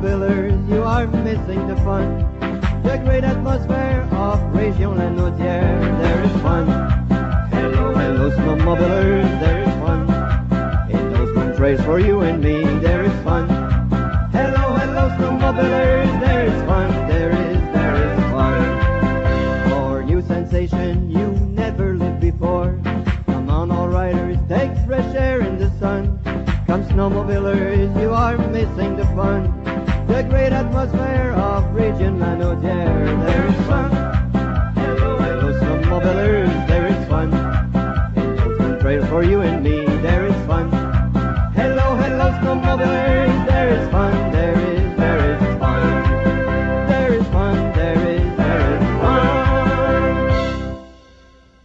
snowmobilers, you are missing the fun. The great atmosphere of Région Lanaudière, there is fun. Hello, hello, snowmobilers, there is fun. In those moon trails for you and me, there is fun. Hello, hello, snowmobilers, there is fun, there is fun. For new sensation you never lived before. Come on, all riders, take fresh air in the sun. Come, snowmobilers, you are missing the fun. The great atmosphere of Région Lanaudière, there is fun. Hello, hello, snowmobilers, there is fun. In those trails for you and me, there is fun. Hello, hello, snowmobilers, there is fun.